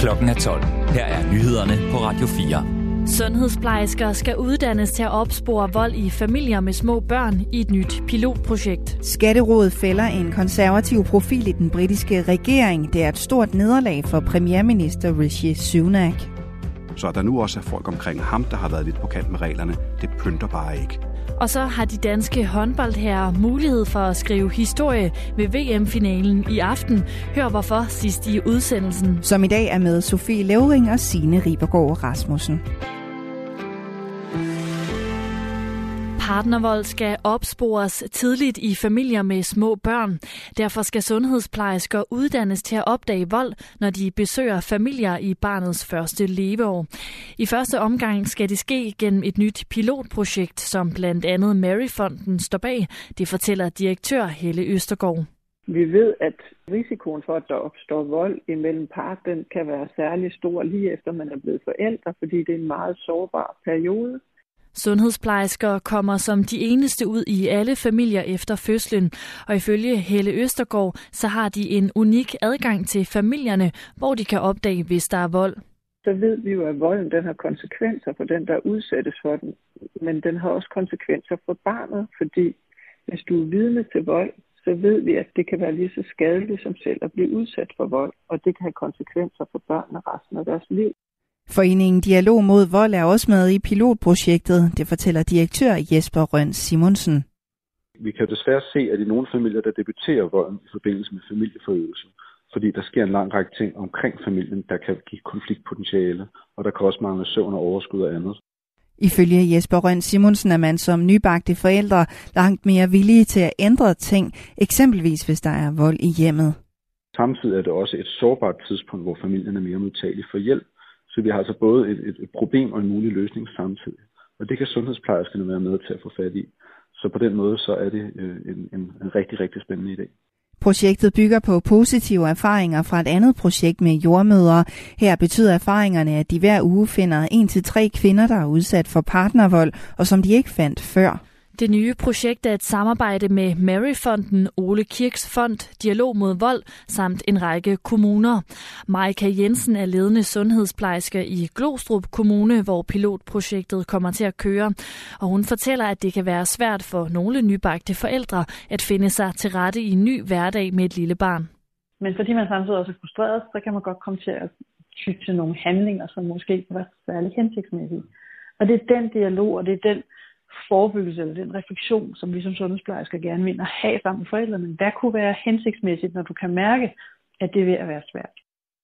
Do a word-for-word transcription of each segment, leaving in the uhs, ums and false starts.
Klokken er tolv. Her er nyhederne på Radio fire. Sundhedsplejersker skal uddannes til at opspore vold i familier med små børn i et nyt pilotprojekt. Skatterådet fælder en konservativ profil i den britiske regering. Det er et stort nederlag for premierminister Rishi Sunak. Så der nu også er folk omkring ham, der har været lidt på kant med reglerne, det pynter bare ikke. Og så har de danske håndboldherrer mulighed for at skrive historie ved V M-finalen i aften. Hør hvorfor sidst i udsendelsen. Som i dag er med Sofie Levering og Signe Ribergaard Rasmussen. Partnervold skal opspores tidligt i familier med små børn. Derfor skal sundhedsplejersker uddannes til at opdage vold, når de besøger familier i barnets første leveår. I første omgang skal det ske gennem et nyt pilotprojekt, som blandt andet Maryfonden står bag. Det fortæller direktør Helle Østergaard. Vi ved, at risikoen for, at der opstår vold imellem par, den kan være særlig stor lige efter man er blevet forældre, fordi det er en meget sårbar periode. Sundhedsplejersker kommer som de eneste ud i alle familier efter fødslen, og ifølge Helle Østergaard, så har de en unik adgang til familierne, hvor de kan opdage, hvis der er vold. Så ved vi jo, at volden den har konsekvenser for den, der udsættes for den, men den har også konsekvenser for barnet, fordi hvis du er vidne til vold, så ved vi, at det kan være lige så skadeligt som selv at blive udsat for vold, og det kan have konsekvenser for børnene resten af deres liv. Foreningen Dialog mod Vold er også med i pilotprojektet, det fortæller direktør Jesper Rønn Simonsen. Vi kan desværre se, at i nogle familier, der debuterer volden i forbindelse med familieforøgelse, fordi der sker en lang række ting omkring familien, der kan give konfliktpotentiale, og der kan også mangle søvn og overskud og andet. Ifølge Jesper Rønn Simonsen er man som nybagte forældre langt mere villige til at ændre ting, eksempelvis hvis der er vold i hjemmet. Samtidig er det også et sårbart tidspunkt, hvor familien er mere modtagelig for hjælp. Så vi har altså både et, et problem og en mulig løsning samtidig. Og det kan sundhedsplejerskerne være med til at få fat i. Så på den måde så er det øh, en, en, en rigtig, rigtig spændende idé. Projektet bygger på positive erfaringer fra et andet projekt med jordmødre. Her betyder erfaringerne, at de hver uge finder en til tre kvinder, der er udsat for partnervold, og som de ikke fandt før. Det nye projekt er et samarbejde med Maryfonden, Ole Kirks Fond, Dialog mod Vold samt en række kommuner. Majka Jensen er ledende sundhedsplejerske i Glostrup Kommune, hvor pilotprojektet kommer til at køre. Og hun fortæller, at det kan være svært for nogle nybagte forældre at finde sig til rette i en ny hverdag med et lille barn. Men fordi man samtidig også er frustreret, så kan man godt komme til at ty til nogle handlinger, som måske kan være særlig hensigtsmæssige. Og det er den dialog, og det er den forebyggelse eller den refleksion, som vi som sundhedsplejersker gerne vil have sammen med forældrene. Hvad kunne være hensigtsmæssigt, når du kan mærke, at det er ved at være svært?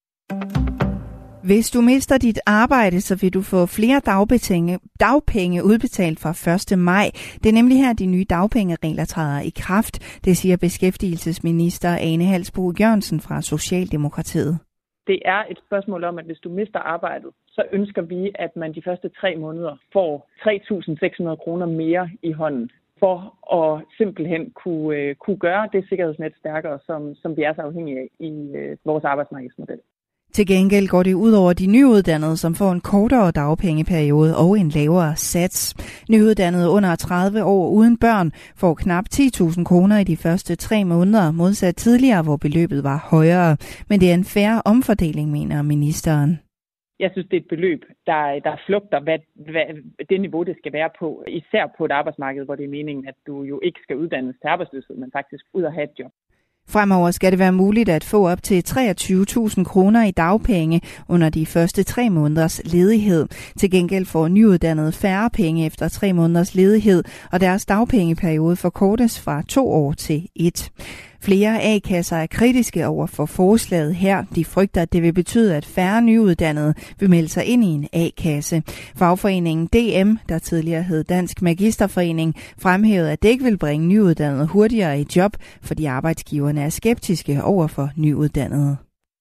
Hvis du mister dit arbejde, så vil du få flere dagpenge, dagpenge udbetalt fra første maj. Det er nemlig her, de nye dagpengeregler træder i kraft. Det siger beskæftigelsesminister Ane Halsboe Jørgensen fra Socialdemokratiet. Det er et spørgsmål om, at hvis du mister arbejdet, så ønsker vi, at man de første tre måneder får tre tusind seks hundrede kroner mere i hånden, for at simpelthen kunne, kunne gøre det sikkerhedsnet stærkere, som, som vi er så afhængige af i øh, vores arbejdsmarkedsmodel. Til gengæld går det ud over de nyuddannede, som får en kortere dagpengeperiode og en lavere sats. Nyuddannede under tredive år uden børn får knap ti tusind kroner i de første tre måneder, modsat tidligere, hvor beløbet var højere. Men det er en fair omfordeling, mener ministeren. Jeg synes, det er et beløb, der, der flugter, hvad, hvad det niveau, det skal være på. Især på et arbejdsmarked, hvor det er meningen, at du jo ikke skal uddannes til arbejdsløshed, men faktisk ud og have et job. Fremover skal det være muligt at få op til treogtyve tusind kroner i dagpenge under de første tre måneders ledighed. Til gengæld får nyuddannede færre penge efter tre måneders ledighed, og deres dagpengeperiode forkortes fra to år til et. Flere A-kasser er kritiske over for forslaget her. De frygter, at det vil betyde, at færre nyuddannede vil melde sig ind i en A-kasse. Fagforeningen D M, der tidligere hed Dansk Magisterforening, fremhævede, at det ikke vil bringe nyuddannede hurtigere i job, fordi arbejdsgiverne er skeptiske over for nyuddannede.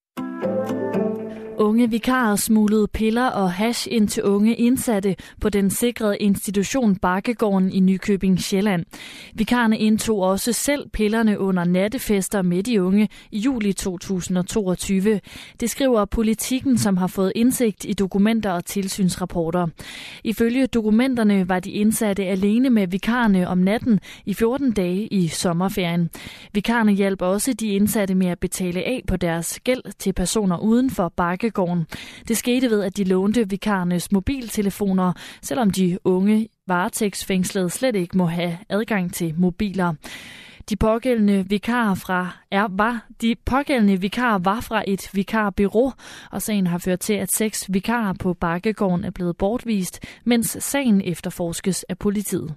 Unge vikarer smuglede piller og hash ind til unge indsatte på den sikrede institution Bakkegården i Nykøbing Sjælland. Vikarerne indtog også selv pillerne under nattefester med de unge i juli to tusind og toogtyve. Det skriver Politikken, som har fået indsigt i dokumenter og tilsynsrapporter. Ifølge dokumenterne var de indsatte alene med vikarerne om natten i fjorten dage i sommerferien. Vikarerne hjalp også de indsatte med at betale af på deres gæld til personer uden for Bakkegården. Bakkegården. Det skete ved, at de lånte vikarernes mobiltelefoner, selvom de unge varetægtsfængslede slet ikke må have adgang til mobiler. De pågældende vikarer fra er, var, de pågældende vikarer var fra et vikarbureau, og sagen har ført til, at seks vikarer på Bakkegården er blevet bortvist, mens sagen efterforskes af politiet.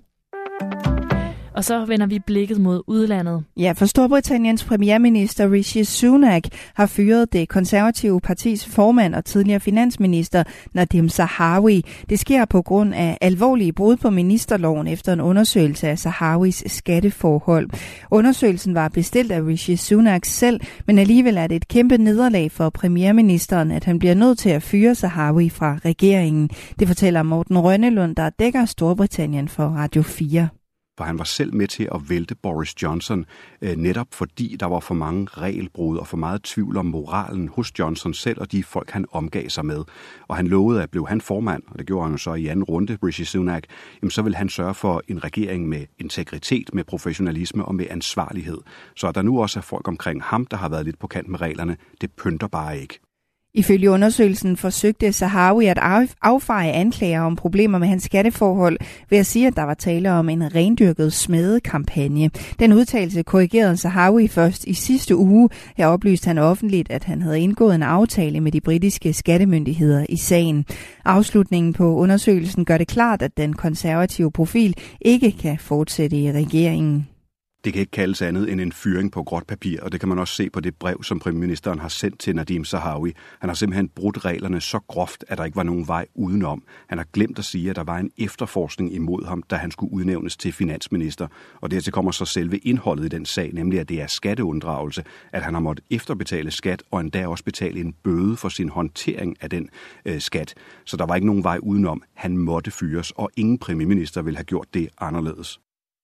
Og så vender vi blikket mod udlandet. Ja, for Storbritanniens premierminister Rishi Sunak har fyret det konservative partis formand og tidligere finansminister Nadhim Zahawi. Det sker på grund af alvorlige brud på ministerloven efter en undersøgelse af Zahawis skatteforhold. Undersøgelsen var bestilt af Rishi Sunak selv, men alligevel er det et kæmpe nederlag for premierministeren, at han bliver nødt til at fyre Zahawi fra regeringen. Det fortæller Morten Rønnelund, der dækker Storbritannien for Radio fire. For han var selv med til at vælte Boris Johnson, øh, netop fordi der var for mange regelbrud og for meget tvivl om moralen hos Johnson selv og de folk, han omgav sig med. Og han lovede, at blev han formand, og det gjorde han så i anden runde, Rishi Sunak, jamen så vil han sørge for en regering med integritet, med professionalisme og med ansvarlighed. Så at der nu også er folk omkring ham, der har været lidt på kant med reglerne, det pynter bare ikke. Ifølge undersøgelsen forsøgte Zahawi at affeje anklager om problemer med hans skatteforhold ved at sige, at der var tale om en rendyrket smedekampagne. Den udtalelse korrigerede Zahawi først i sidste uge. Her oplyste han offentligt, at han havde indgået en aftale med de britiske skattemyndigheder i sagen. Afslutningen på undersøgelsen gør det klart, at den konservative profil ikke kan fortsætte i regeringen. Det kan ikke kaldes andet end en fyring på gråt papir, og det kan man også se på det brev, som premierministeren har sendt til Nadhim Zahawi. Han har simpelthen brudt reglerne så groft, at der ikke var nogen vej udenom. Han har glemt at sige, at der var en efterforskning imod ham, da han skulle udnævnes til finansminister. Og dertil kommer så selve indholdet i den sag, nemlig at det er skatteunddragelse, at han har måttet efterbetale skat og endda også betale en bøde for sin håndtering af den øh, skat. Så der var ikke nogen vej udenom. Han måtte fyres, og ingen premierminister ville have gjort det anderledes.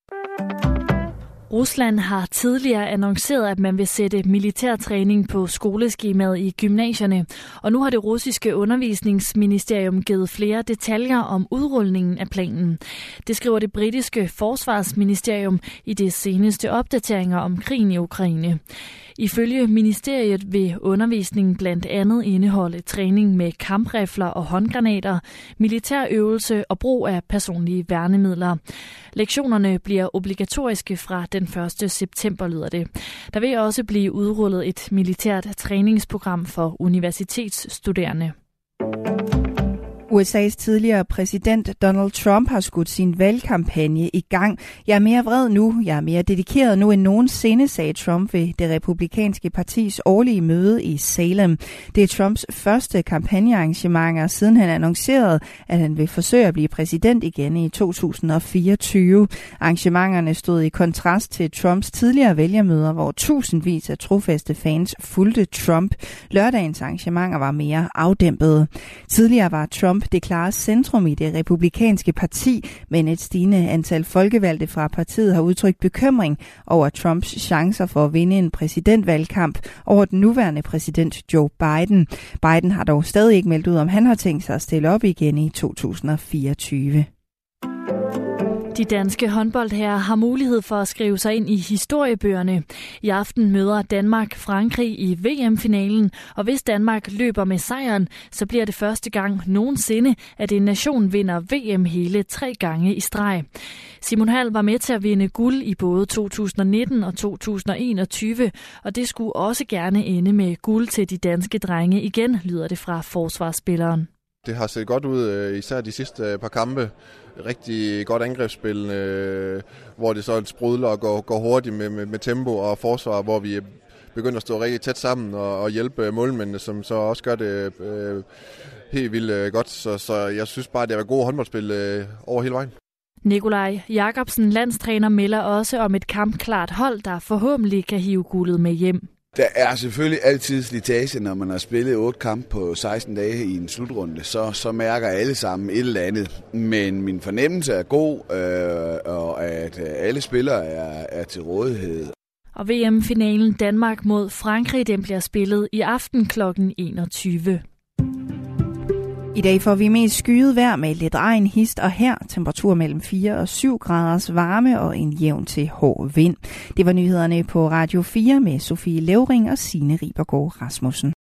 Rusland har tidligere annonceret, at man vil sætte militærtræning på skoleskemaet i gymnasierne, og nu har det russiske undervisningsministerium givet flere detaljer om udrulningen af planen. Det skriver det britiske forsvarsministerium i de seneste opdateringer om krigen i Ukraine. Ifølge ministeriet vil undervisningen blandt andet indeholde træning med kamprifler og håndgranater, militærøvelse og brug af personlige værnemidler. Lektionerne bliver obligatoriske fra den første september, lyder det. Der vil også blive udrullet et militært træningsprogram for universitetsstuderende. U S A's tidligere præsident Donald Trump har skudt sin valgkampagne i gang. Jeg er mere vred nu, jeg er mere dedikeret nu end nogensinde, sagde Trump ved det republikanske partis årlige møde i Salem. Det er Trumps første kampagnearrangementer, siden han annoncerede, at han vil forsøge at blive præsident igen i to tusind og fireogtyve. Arrangementerne stod i kontrast til Trumps tidligere vælgermøder, hvor tusindvis af trofaste fans fulgte Trump. Lørdagens arrangementer var mere afdæmpede. Tidligere var Trump det klare centrum i det republikanske parti, men et stigende antal folkevalgte fra partiet har udtrykt bekymring over Trumps chancer for at vinde en præsidentvalgkamp over den nuværende præsident Joe Biden. Biden har dog stadig ikke meldt ud, om han har tænkt sig at stille op igen i to tusind og fireogtyve. De danske håndboldherrer har mulighed for at skrive sig ind i historiebøgerne. I aften møder Danmark Frankrig i V M-finalen, og hvis Danmark løber med sejren, så bliver det første gang nogensinde, at en nation vinder V M hele tre gange i streg. Simon Hall var med til at vinde guld i både to tusind og nitten og to tusind og enogtyve, og det skulle også gerne ende med guld til de danske drenge igen, lyder det fra forsvarsspilleren. Det har set godt ud, især de sidste par kampe. Rigtig godt angrebsspil, øh, hvor det så sprudler og går, går hurtigt med, med, med tempo og forsvar, hvor vi begynder at stå rigtig tæt sammen og, og hjælpe målmændene, som så også gør det øh, helt vildt godt. Så, så jeg synes bare, det er et godt håndboldspil øh, over hele vejen. Nikolaj Jakobsen, landstræner, melder også om et kampklart hold, der forhåbentlig kan hive guldet med hjem. Der er selvfølgelig altid slitage, når man har spillet otte kampe på seksten dage i en slutrunde. Så, så mærker alle sammen et eller andet. Men min fornemmelse er god, øh, og at alle spillere er, er til rådighed. Og V M-finalen Danmark mod Frankrig, den bliver spillet i aften klokken enogtyve. I dag får vi mest skyet vejr med lidt regn, hist og her. Temperatur mellem fire og syv graders varme og en jævn til hård vind. Det var nyhederne på Radio fire med Sofie Levring og Signe Ribergaard Rasmussen.